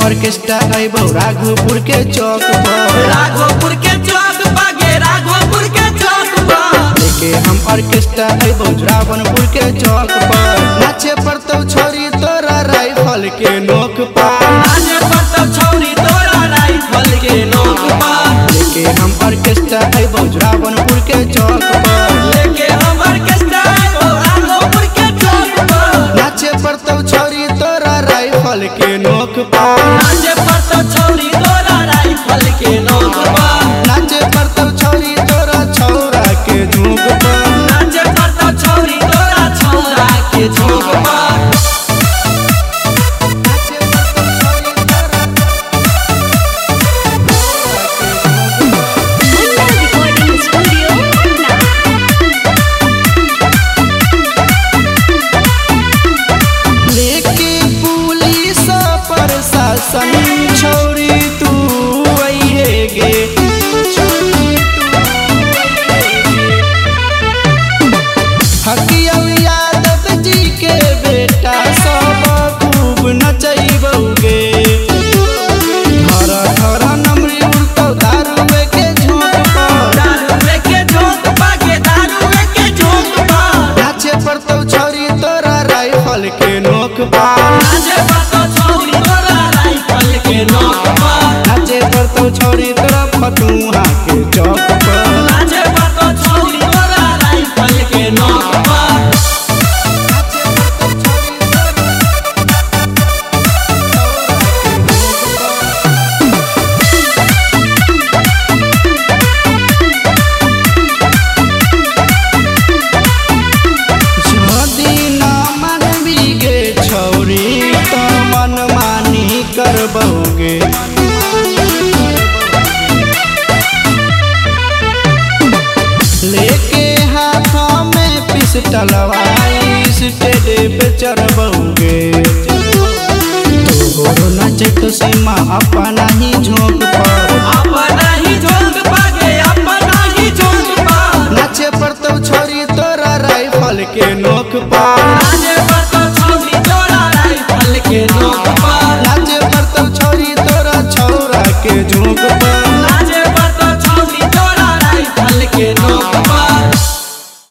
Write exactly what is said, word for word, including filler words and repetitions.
Orchestra आइबो राघोपुर के चौक पर, राघोपुर के चौक पागे राघोपुर के चौक पर लेके हम ऑर्केस्ट्रा आइबो रावणपुर के चौक पर। नाचे पड़तो छोरी तोरा राइफल के नोक पर, नाचे पड़तो छोरी तोरा राइफल के नोक पर, लेके हम ऑर्केस्ट्रा आइबो रावणपुर के चौक पर, लेके हम ऑर्केस्ट्रा आइबो राघोपुर के चौक पर। नाचे पड़तो छोरी तोरा राइफल के नोक पर, नाचे पड़तो छोरी तोरा राइफल के नोक पर, नाचे पड़तो छोरी तोरा छौरा के झोंक पर, नाचे पड़तो छोरी तोरा छौरा के झोंक पर। नाचे पड़तो छोरी तोरा Munda Recording Studio, Patna. लेके पुलिस प्रशासन छोरी तू अइहे गे, हकियल यादव जी के बेटा सब खूब नचैबौगे। हर हर नमरी उड़तौ दारुए के झोंक पर, दारुए के झोंक पागे दारुए के झोंक पर, नाचे पड़तौ छोरी तोरा राइफल के नोक पर, नाचे पड़तो छोरी तोरा राइफल के नोक पर, नाचे पड़तौ छोरी तोरा फटुहा के चौक पर। नाचे पड़तो छोरी तोरा राइफल के नोक पर। यदि न मनबी गे छौरी तो मनमानी करबौगे। लेके हाथ में पिस्टलवा स्टेज पे चढ़बौगे। तोहरो नाचे तो सीमा अपना ही झोंक पर, अपना